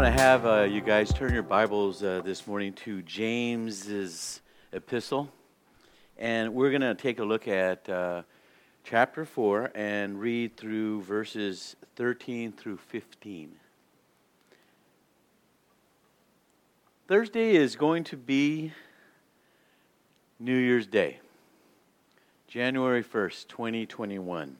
going to have you guys turn your Bibles this morning to James's epistle. And we're going to take a look at chapter 4 and read through verses 13 through 15. Thursday is going to be New Year's Day, January 1st, 2021.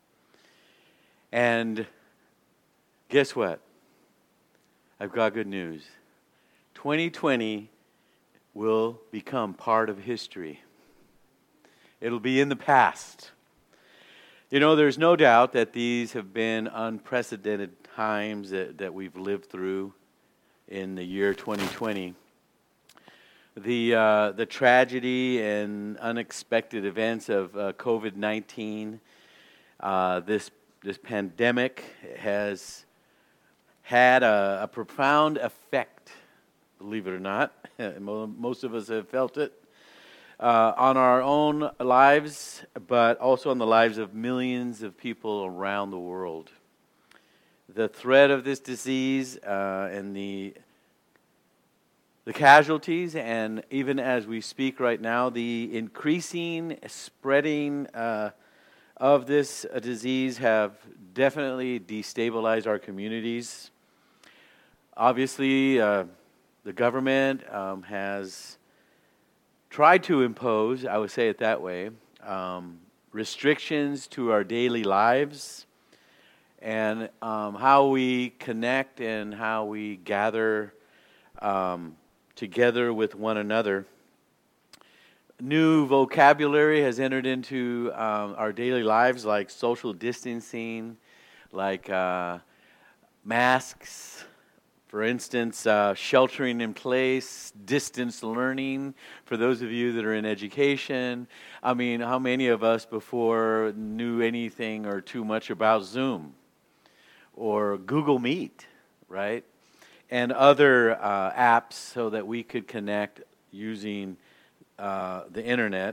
And guess what? I've got good news. 2020 will become part of history. It'll be in the past. You know, there's no doubt that these have been unprecedented times that we've lived through in the year 2020. The tragedy and unexpected events of COVID-19, this pandemic has had a profound effect, believe it or not. Most of us have felt it on our own lives, but also on the lives of millions of people around the world. The threat of this disease and the casualties, and even as we speak right now, the increasing spreading of this disease have definitely destabilized our communities. Obviously, the government has tried to impose, I would say it that way, restrictions to our daily lives and how we connect and how we gather together with one another. New vocabulary has entered into our daily lives, like social distancing, like masks, for instance, sheltering in place, distance learning, for those of you that are in education. I mean, how many of us before knew anything or too much about Zoom or Google Meet, right? And other apps so that we could connect using the internet.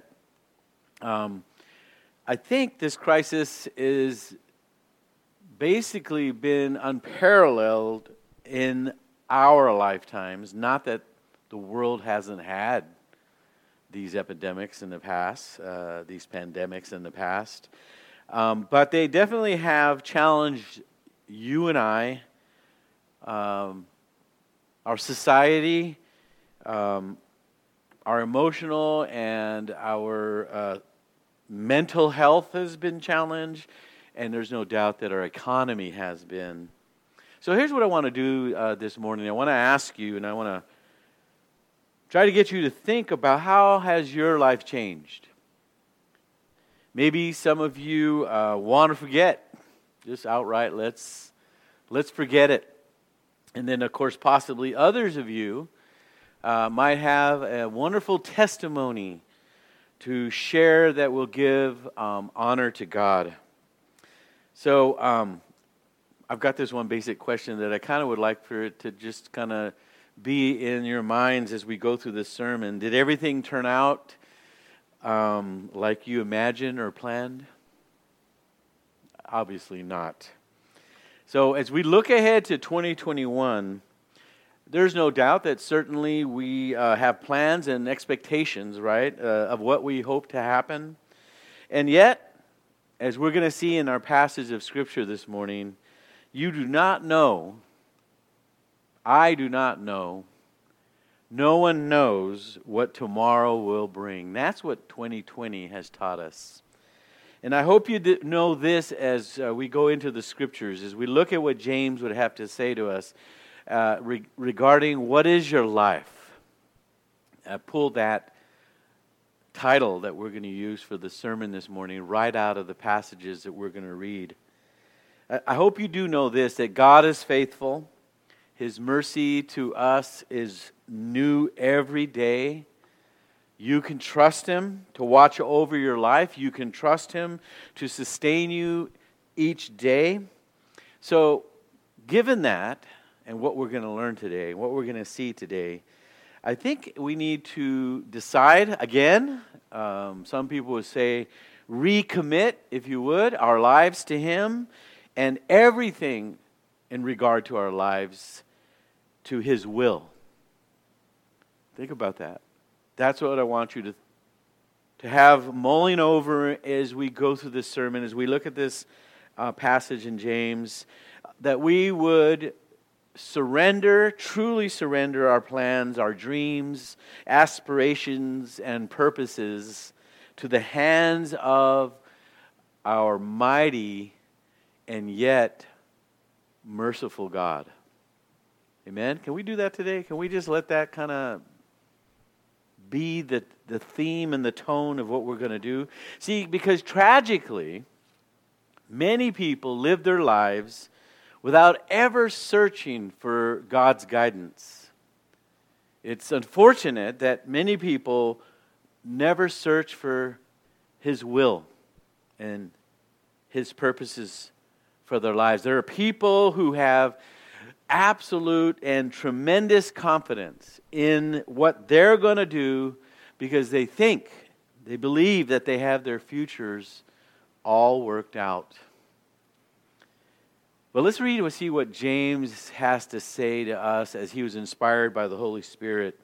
I think this crisis is basically been unparalleled in our lifetimes. Not that the world hasn't had these epidemics in the past, these pandemics in the past, but they definitely have challenged you and I, our society, our emotional and our mental health has been challenged, and there's no doubt that our economy has been. So here's what I want to do this morning. I want to ask you, and I want to try to get you to think about how has your life changed. Maybe some of you want to forget, just outright, let's forget it. And then, of course, possibly others of you might have a wonderful testimony to share that will give honor to God. So I've got this one basic question that I kind of would like for it to just kind of be in your minds as we go through this sermon. Did everything turn out like you imagined or planned? Obviously not. So as we look ahead to 2021, there's no doubt that certainly we have plans and expectations, right, of what we hope to happen. And yet, as we're going to see in our passage of Scripture this morning, you do not know, I do not know, no one knows what tomorrow will bring. That's what 2020 has taught us. And I hope you know this as we go into the Scriptures, as we look at what James would have to say to us regarding what is your life. I pulled that title that we're going to use for the sermon this morning right out of the passages that we're going to read. I hope you do know this, that God is faithful. His mercy to us is new every day. You can trust Him to watch over your life. You can trust Him to sustain you each day. So, given that, and what we're going to learn today, what we're going to see today, I think we need to decide again. Some people would say, recommit, if you would, our lives to Him, and everything in regard to our lives to His will. Think about that. That's what I want you to have mulling over as we go through this sermon, as we look at this passage in James, that we would truly surrender our plans, our dreams, aspirations, and purposes to the hands of our mighty and yet merciful God. Amen? Can we do that today? Can we just let that kind of be the theme and the tone of what we're going to do? See, because tragically, many people live their lives without ever searching for God's guidance. It's unfortunate that many people never search for His will and His purposes for their lives. There are people who have absolute and tremendous confidence in what they're going to do because they believe that they have their futures all worked out. But let's read and see what James has to say to us as he was inspired by the Holy Spirit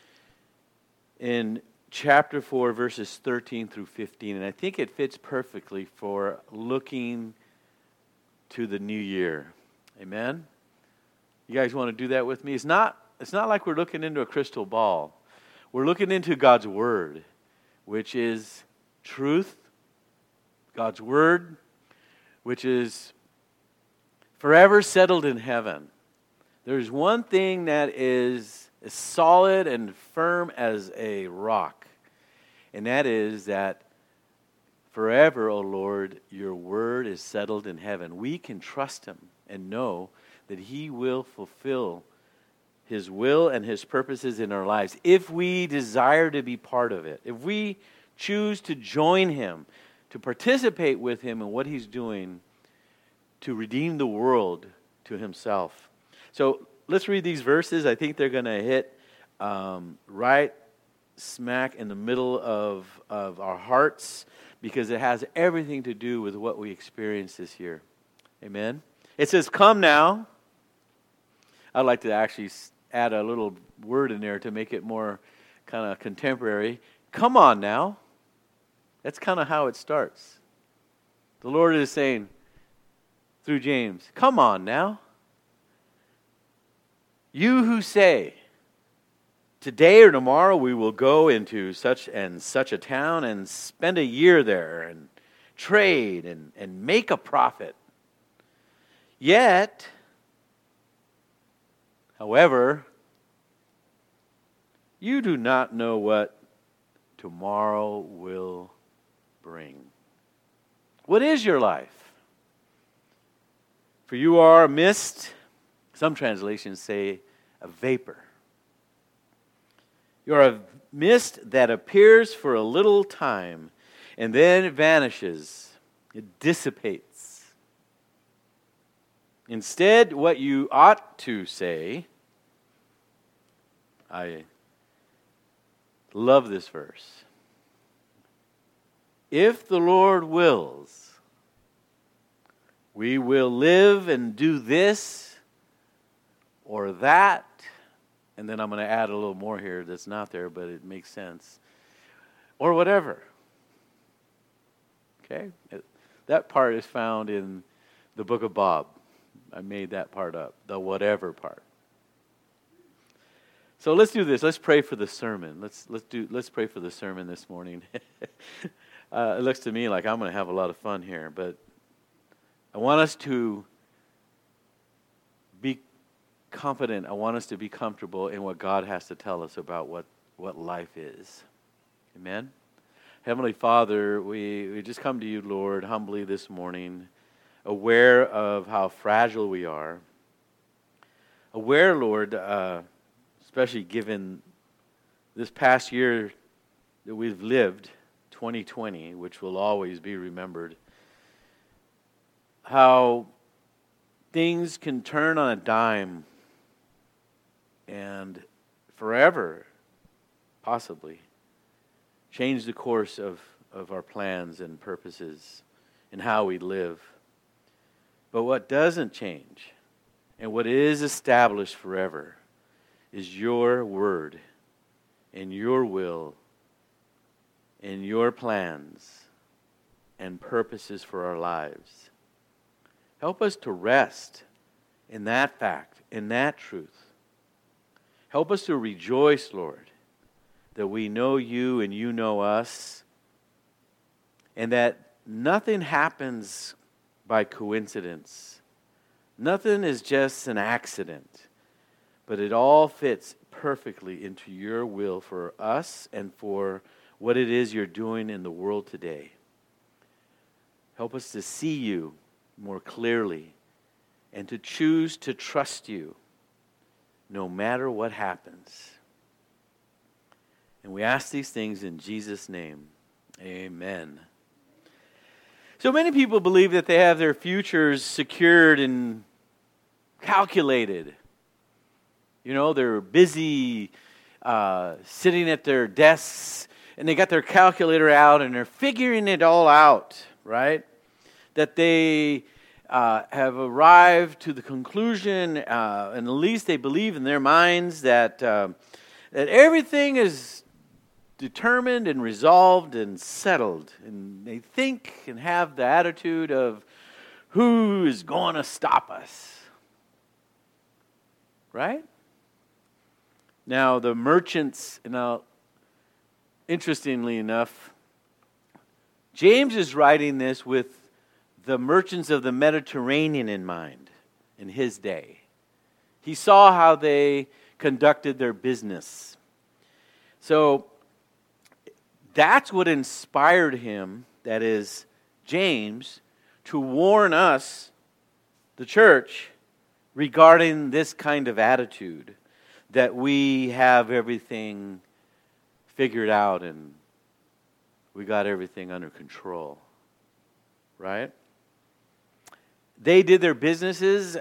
in chapter 4, verses 13 through 15. And I think it fits perfectly for looking to the new year. Amen? You guys want to do that with me? It's not like we're looking into a crystal ball. We're looking into God's Word, which is truth. God's Word, which is forever settled in heaven. There's one thing that is as solid and firm as a rock, and that is that forever, O Lord, your word is settled in heaven. We can trust Him and know that He will fulfill His will and His purposes in our lives if we desire to be part of it. If we choose to join Him, to participate with Him in what He's doing to redeem the world to Himself. So let's read these verses. I think they're going to hit right smack in the middle of our hearts because it has everything to do with what we experienced this year. Amen? It says, "Come now." I'd like to actually add a little word in there to make it more kind of contemporary. Come on now. That's kind of how it starts. The Lord is saying through James, come on now. You who say, today or tomorrow we will go into such and such a town and spend a year there and trade and make a profit. Yet, however, you do not know what tomorrow will bring. What is your life? For you are a mist. Some translations say a vapor. You are a mist that appears for a little time and then it vanishes. It dissipates. Instead, what you ought to say, I love this verse. If the Lord wills, we will live and do this or that. And then I'm going to add a little more here that's not there, but it makes sense. Or whatever. Okay? That part is found in the book of Bob. I made that part up, the whatever part. So let's do this. Let's pray for the sermon. Let's pray for the sermon this morning. It looks to me like I'm going to have a lot of fun here, but I want us to be confident. I want us to be comfortable in what God has to tell us about what life is. Amen? Heavenly Father, we just come to you, Lord, humbly this morning, aware of how fragile we are. Aware, Lord, especially given this past year that we've lived, 2020, which will always be remembered, how things can turn on a dime and forever, possibly, change the course of our plans and purposes and how we live. But what doesn't change and what is established forever is your word and your will and your plans and purposes for our lives. Help us to rest in that fact, in that truth. Help us to rejoice, Lord, that we know you and you know us, and that nothing happens by coincidence. Nothing is just an accident, but it all fits perfectly into your will for us and for what it is you're doing in the world today. Help us to see you more clearly and to choose to trust you no matter what happens. And we ask these things in Jesus' name. Amen. So many people believe that they have their futures secured and calculated. You know, they're busy sitting at their desks and they got their calculator out and they're figuring it all out, right? That they have arrived to the conclusion, and at least they believe in their minds that that everything is determined and resolved and settled. And they think and have the attitude of, who is going to stop us? Right? Now, the merchants, interestingly enough, James is writing this with the merchants of the Mediterranean in mind in his day. He saw how they conducted their business. So that's what inspired him, that is, James, to warn us, the church, regarding this kind of attitude, that we have everything figured out and we got everything under control. Right? They did their businesses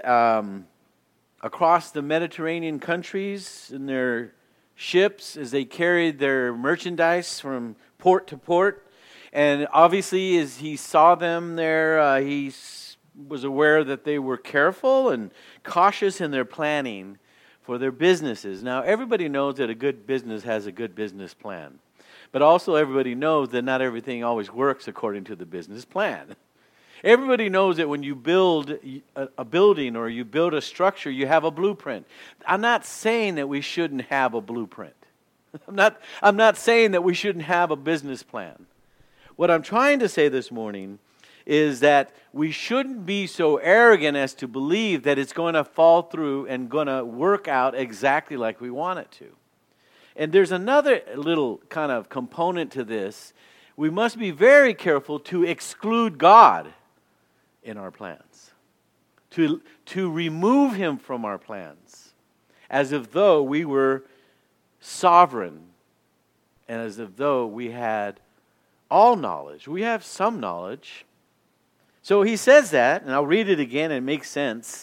across the Mediterranean countries in their ships as they carried their merchandise from port to port. And obviously, as he saw them there, he was aware that they were careful and cautious in their planning for their businesses. Now, everybody knows that a good business has a good business plan. But also everybody knows that not everything always works according to the business plan. Everybody knows that when you build a building or you build a structure, you have a blueprint. I'm not saying that we shouldn't have a blueprint. I'm not saying that we shouldn't have a business plan. What I'm trying to say this morning is that we shouldn't be so arrogant as to believe that it's going to fall through and going to work out exactly like we want it to. And there's another little kind of component to this. We must be very careful to exclude God in our plans, to remove him from our plans, as if though we were sovereign and as if though we had all knowledge. We have some knowledge. So he says that, and I'll read it again, and it makes sense.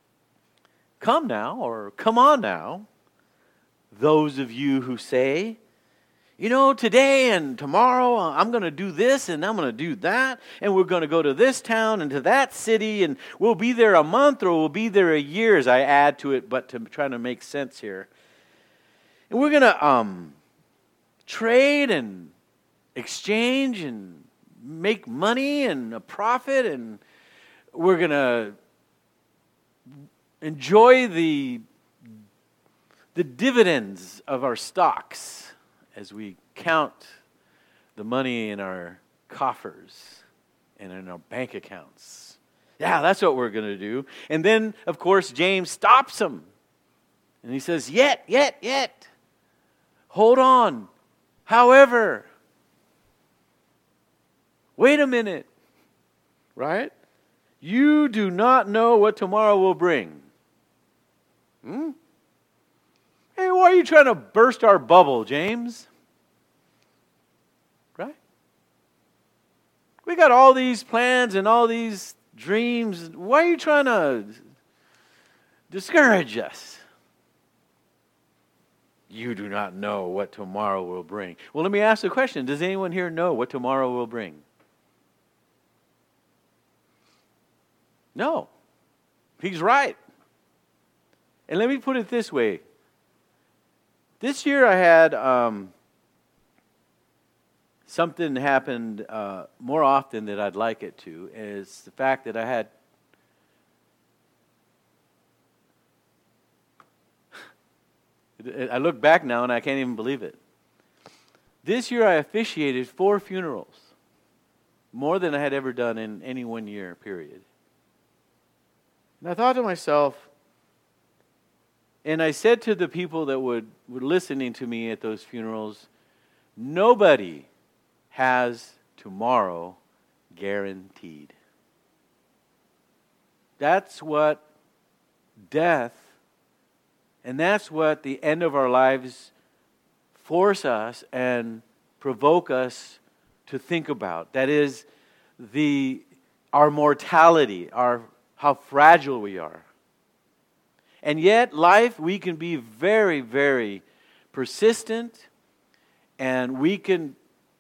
Come now, or come on now, those of you who say, today and tomorrow I'm going to do this and I'm going to do that, and we're going to go to this town and to that city, and we'll be there a month or we'll be there a year, as I add to it, but to try to make sense here. And we're going to trade and exchange and make money and a profit, and we're going to enjoy the dividends of our stocks as we count the money in our coffers and in our bank accounts. Yeah, that's what we're going to do. And then, of course, James stops him. And he says, yet. Hold on. However, wait a minute. Right? You do not know what tomorrow will bring. Hey, why are you trying to burst our bubble, James? Right? We got all these plans and all these dreams. Why are you trying to discourage us? You do not know what tomorrow will bring. Well, let me ask the question. Does anyone here know what tomorrow will bring? No. He's right. And let me put it this way. This year I had something happened more often than I'd like it to, is the fact that I look back now and I can't even believe it. This year I officiated 4 funerals, more than I had ever done in any 1 year period. And I thought to myself, and I said to the people that were listening to me at those funerals, nobody has tomorrow guaranteed. That's what death, and that's what the end of our lives force us and provoke us to think about. That is our mortality, how fragile we are. And yet, life, we can be very, very persistent, and we can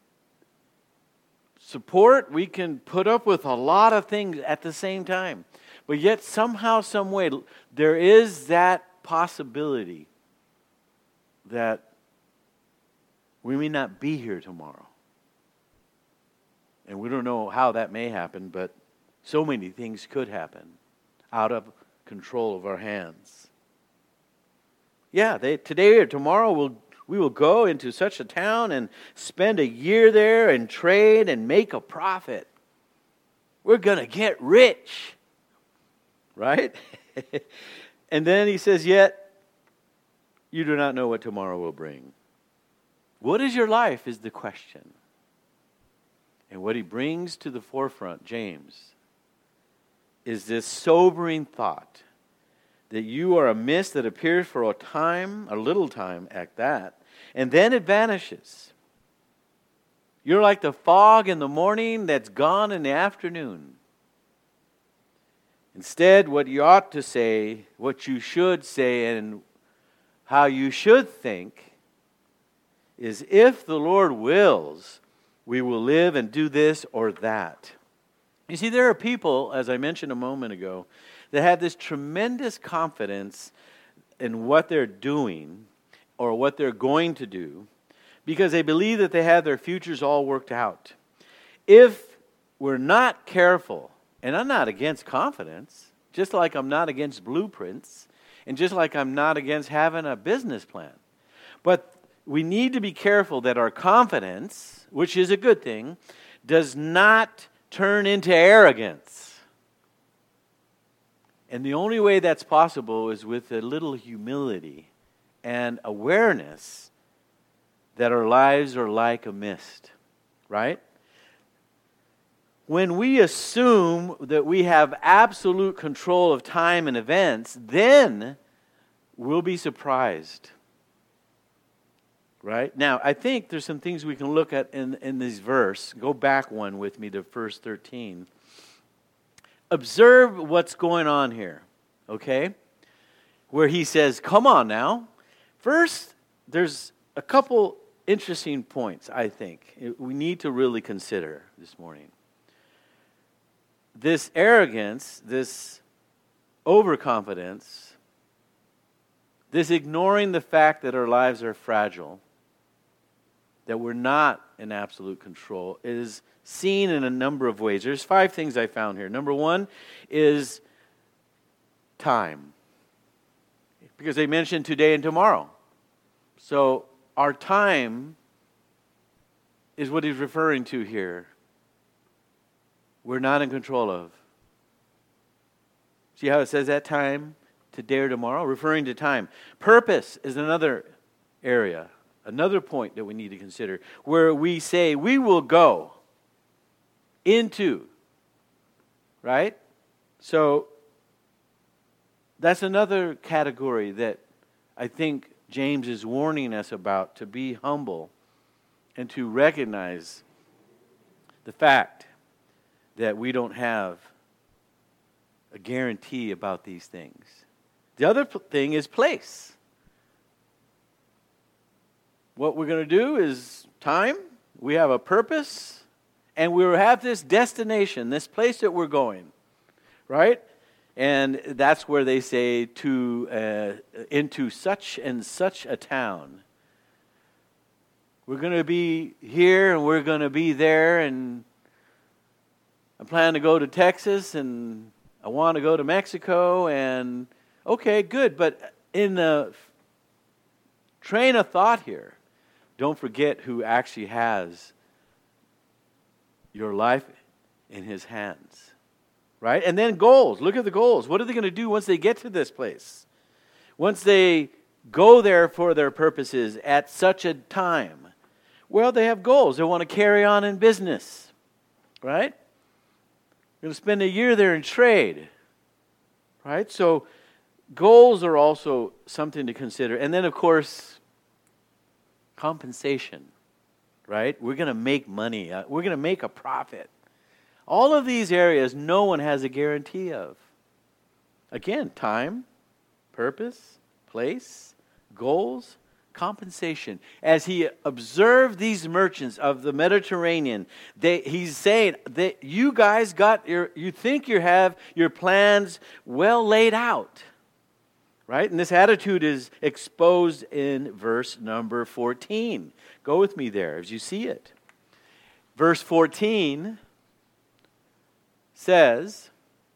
support, we can put up with a lot of things at the same time. But yet, somehow, some way, there is that possibility that we may not be here tomorrow. And we don't know how that may happen, but so many things could happen out of control of our hands. Yeah, today or tomorrow we will go into such a town and spend a year there and trade and make a profit. We're going to get rich. Right? And then he says, yet you do not know what tomorrow will bring. What is your life is the question. And what he brings to the forefront, James, is this sobering thought that you are a mist that appears for a time, a little time at that, and then it vanishes. You're like the fog in the morning that's gone in the afternoon. Instead, what you ought to say, what you should say, and how you should think is, if the Lord wills, we will live and do this or that. You see, there are people, as I mentioned a moment ago, that have this tremendous confidence in what they're doing or what they're going to do because they believe that they have their futures all worked out. If we're not careful, and I'm not against confidence, just like I'm not against blueprints, and just like I'm not against having a business plan, but we need to be careful that our confidence, which is a good thing, does not turn into arrogance. And the only way that's possible is with a little humility and awareness that our lives are like a mist, right? When we assume that we have absolute control of time and events, then we'll be surprised. Right? Now, I think there's some things we can look at in this verse. Go back one with me to verse 13. Observe what's going on here, okay? Where he says, come on now. First, there's a couple interesting points, I think, we need to really consider this morning. This arrogance, this overconfidence, this ignoring the fact that our lives are fragile, that we're not in absolute control, is seen in a number of ways. There's 5 things I found here. Number 1 is time. Because they mentioned today and tomorrow. So our time is what he's referring to here. We're not in control of. See how it says that time, today or tomorrow? Referring to time. Purpose is another area. Another point that we need to consider, where we say we will go into, right? So that's another category that I think James is warning us about, to be humble and to recognize the fact that we don't have a guarantee about these things. The other thing is place. What we're going to do is time. We have a purpose, and we have this destination, this place that we're going, right? And that's where they say into such and such a town. we're going to be here and we're going to be there, and I plan to go to Texas and I want to go to Mexico, and okay, good, but in the train of thought here, don't forget who actually has your life in His hands, right? And then goals. Look at the goals. What are they going to do once they get to this place? Once they go there for their purposes at such a time? Well, they have goals. They want to carry on in business, right? They're going to spend a year there in trade, right? So goals are also something to consider. And then, of course, compensation, right? We're going to make money. We're going to make a profit. All of these areas, no one has a guarantee of. Again, time, purpose, place, goals, compensation. As he observed these merchants of the Mediterranean, he's saying that you guys you think you have your plans well laid out, right? And this attitude is exposed in verse number 14. Go with me there as you see it. Verse 14 says,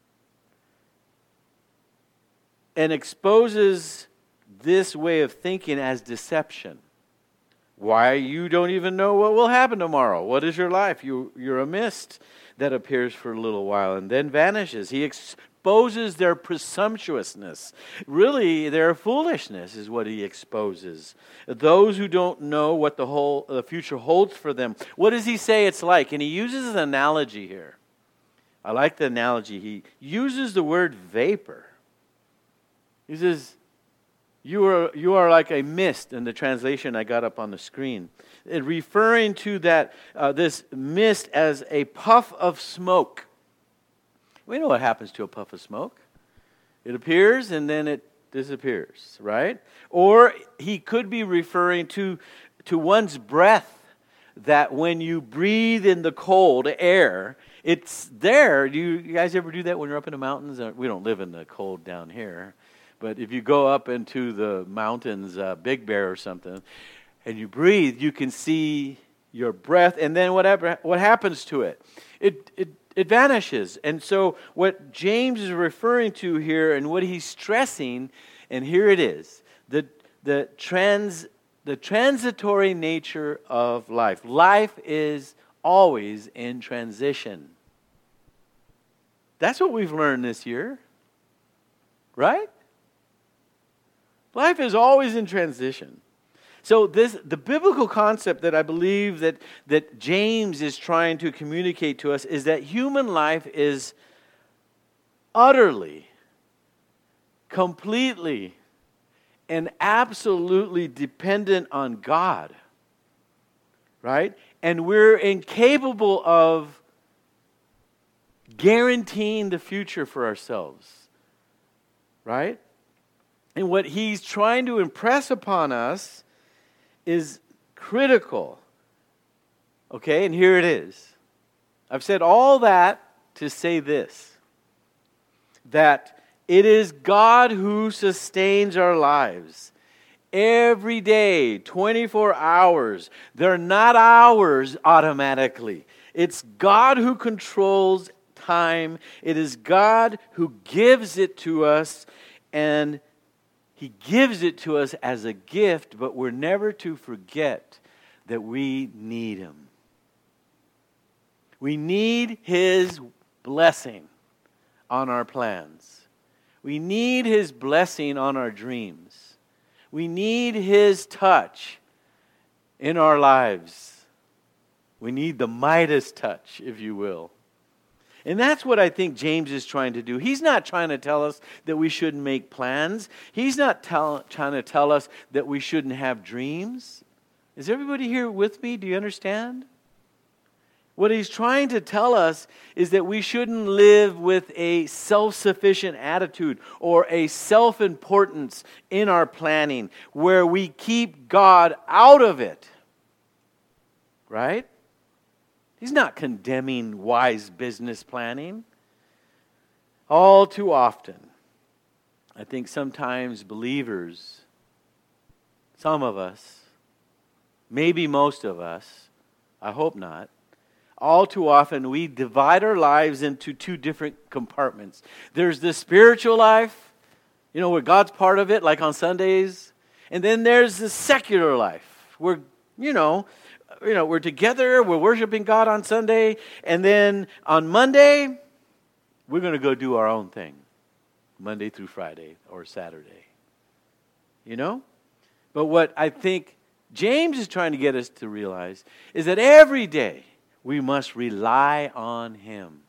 and exposes this way of thinking as deception. Why, you don't even know what will happen tomorrow. What is your life? You're a mist that appears for a little while and then vanishes. He exposes their presumptuousness. Really, their foolishness is what he exposes. Those who don't know what the future holds for them. What does he say it's like? And he uses an analogy here. I like the analogy. He uses the word vapor. He says, you are like a mist, in the translation I got up on the screen. Referring to that this mist as a puff of smoke. We know what happens to a puff of smoke. It appears and then it disappears, right? Or he could be referring to one's breath, that when you breathe in the cold air, it's there. You guys ever do that when you're up in the mountains? We don't live in the cold down here. But if you go up into the mountains, Big Bear or something, and you breathe, you can see your breath, and then what happens to it? It vanishes. And so what James is referring to here, and what he's stressing, and here it is, the transitory nature of life. Life is always in transition. That's what we've learned this year, right? Life is always in transition. So the biblical concept that I believe that James is trying to communicate to us is that human life is utterly, completely, and absolutely dependent on God, right? And we're incapable of guaranteeing the future for ourselves, right? And what he's trying to impress upon us is critical. Okay, and here it is. I've said all that to say this, that it is God who sustains our lives. Every day, 24 hours. They're not ours automatically. It's God who controls time. It is God who gives it to us, and He gives it to us as a gift, but we're never to forget that we need Him. We need His blessing on our plans. We need His blessing on our dreams. We need His touch in our lives. We need the Midas touch, if you will. And that's what I think James is trying to do. He's not trying to tell us that we shouldn't make plans. He's not trying to tell us that we shouldn't have dreams. Is everybody here with me? Do you understand? What he's trying to tell us is that we shouldn't live with a self-sufficient attitude or a self-importance in our planning where we keep God out of it. Right? He's not condemning wise business planning. All too often, I think sometimes believers, some of us, maybe most of us, I hope not, all too often we divide our lives into two different compartments. There's the spiritual life, where God's part of it, like on Sundays. And then there's the secular life, where, we're together, we're worshiping God on Sunday, and then on Monday, we're going to go do our own thing, Monday through Friday or Saturday. But what I think James is trying to get us to realize is that every day we must rely on Him.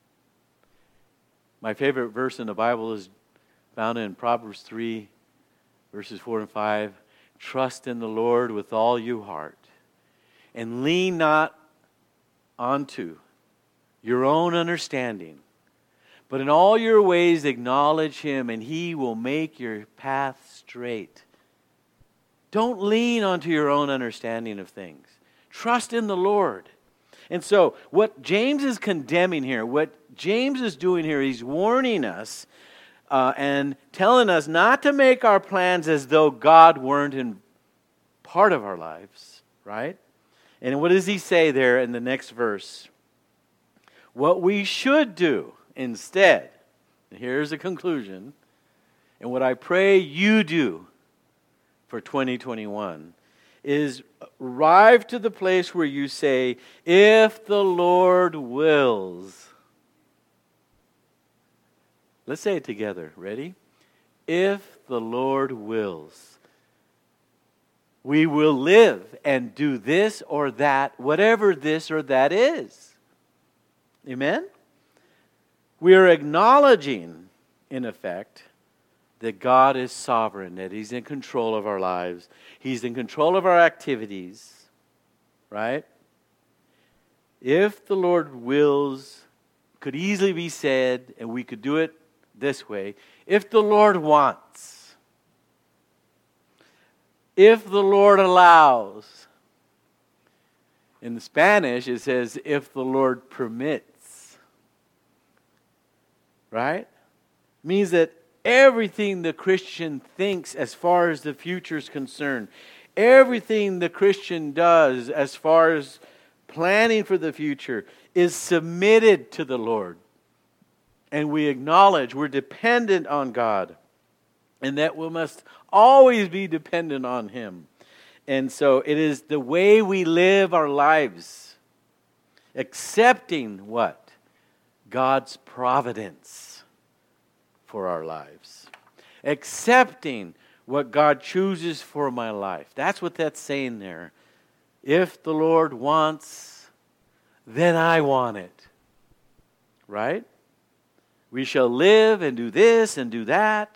My favorite verse in the Bible is found in Proverbs 3, verses 4 and 5. Trust in the Lord with all your heart, and lean not onto your own understanding, but in all your ways acknowledge Him, and He will make your path straight. Don't lean onto your own understanding of things. Trust in the Lord. And so, what James is condemning here, what James is doing here, he's warning us and telling us not to make our plans as though God weren't in part of our lives, right? And what does he say there in the next verse? What we should do instead, and here's the conclusion, and what I pray you do for 2021 is arrive to the place where you say, if the Lord wills. Let's say it together. Ready? If the Lord wills, we will live and do this or that, whatever this or that is. Amen? We are acknowledging, in effect, that God is sovereign, that He's in control of our lives. He's in control of our activities, right? If the Lord wills, could easily be said, and we could do it this way, if the Lord wants, if the Lord allows. In the Spanish, it says, if the Lord permits, right? Means that everything the Christian thinks as far as the future is concerned, everything the Christian does as far as planning for the future is submitted to the Lord. And we acknowledge we're dependent on God, and that we must always be dependent on Him. And so it is the way we live our lives, accepting what? God's providence for our lives. Accepting what God chooses for my life. That's what that's saying there. If the Lord wants, then I want it. Right? We shall live and do this and do that.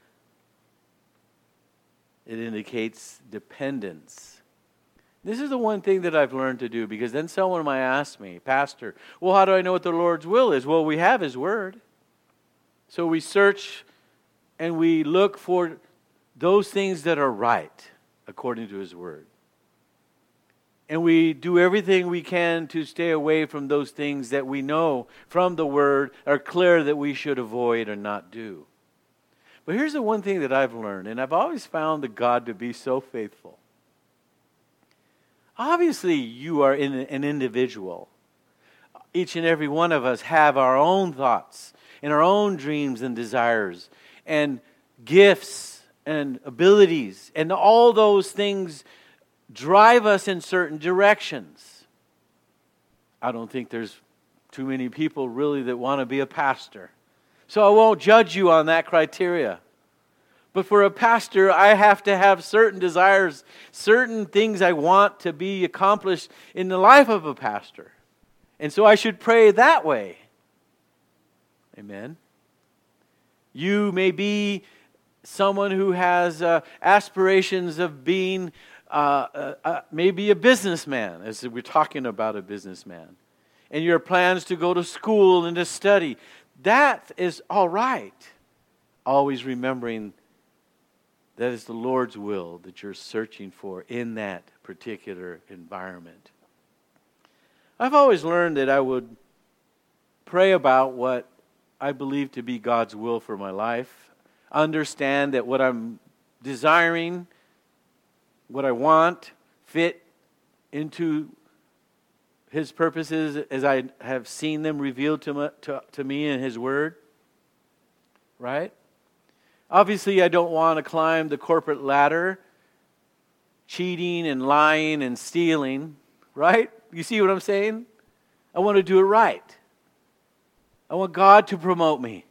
It indicates dependence. This is the one thing that I've learned to do, because then someone might ask me, Pastor, well, how do I know what the Lord's will is? Well, we have His Word. So we search and we look for those things that are right according to His Word. And we do everything we can to stay away from those things that we know from the Word are clear that we should avoid or not do. But here's the one thing that I've learned, and I've always found the God to be so faithful. Obviously, you are an individual. Each and every one of us have our own thoughts and our own dreams and desires and gifts and abilities, and all those things drive us in certain directions. I don't think there's too many people really that want to be a pastor. So I won't judge you on that criteria. But for a pastor, I have to have certain desires, certain things I want to be accomplished in the life of a pastor. And so I should pray that way. Amen. You may be someone who has aspirations of being maybe a businessman, as we're talking about a businessman. And your plans to go to school and to study. That is all right. Always remembering that is the Lord's will that you're searching for in that particular environment. I've always learned that I would pray about what I believe to be God's will for my life. Understand that what I'm desiring, what I want, fit into His purposes as I have seen them revealed to me in His Word? Right? Obviously, I don't want to climb the corporate ladder, cheating and lying and stealing. Right? You see what I'm saying? I want to do it right. I want God to promote me.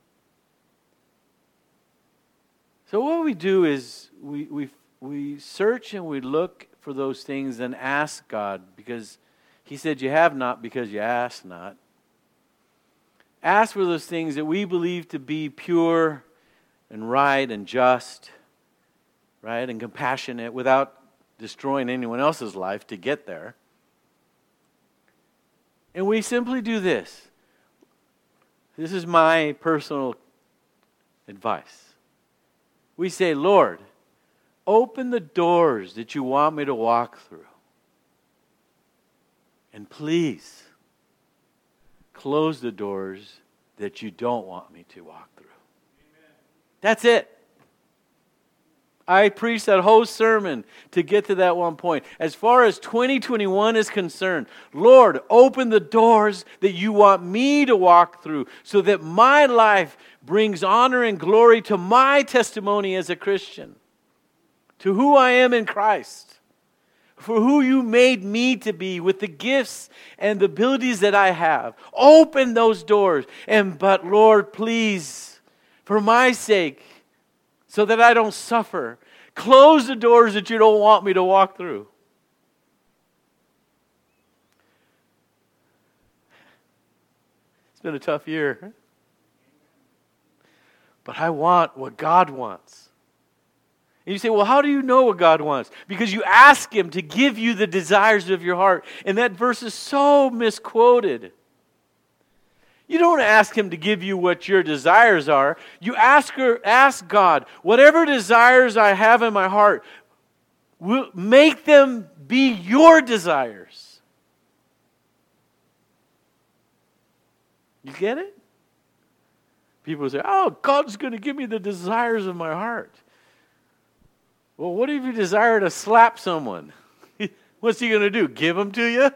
So what we do is we search and we look for those things and ask God, because He said you have not because you ask not. Ask for those things that we believe to be pure and right and just, right, and compassionate without destroying anyone else's life to get there. And we simply do this. This is my personal advice. We say, Lord, open the doors that you want me to walk through. And please, close the doors that you don't want me to walk through. Amen. That's it. I preached that whole sermon to get to that one point. As far as 2021 is concerned, Lord, open the doors that you want me to walk through so that my life brings honor and glory to my testimony as a Christian, to who I am in Christ, for who you made me to be with the gifts and the abilities that I have. Open those doors. But Lord, please, for my sake, so that I don't suffer, close the doors that you don't want me to walk through. It's been a tough year. But I want what God wants. And you say, well, how do you know what God wants? Because you ask Him to give you the desires of your heart. And that verse is so misquoted. You don't ask Him to give you what your desires are. You ask God, whatever desires I have in my heart, make them be your desires. You get it? People say, oh, God's going to give me the desires of my heart. Well, what if you desire to slap someone? What's He going to do? Give them to you?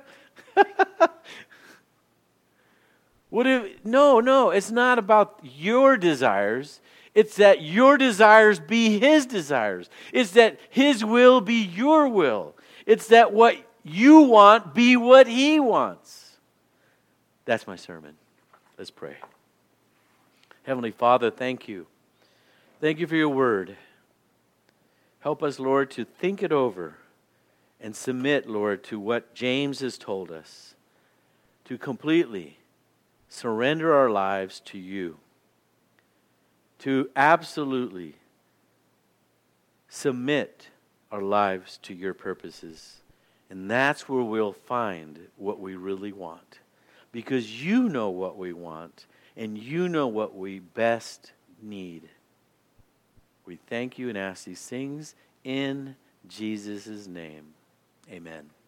No, it's not about your desires. It's that your desires be His desires. It's that His will be your will. It's that what you want be what He wants. That's my sermon. Let's pray. Heavenly Father, thank you. Thank you for your word. Help us, Lord, to think it over and submit, Lord, to what James has told us, to completely surrender our lives to you, to absolutely submit our lives to your purposes. And that's where we'll find what we really want. Because you know what we want, and you know what we best need. We thank you and ask these things in Jesus' name. Amen.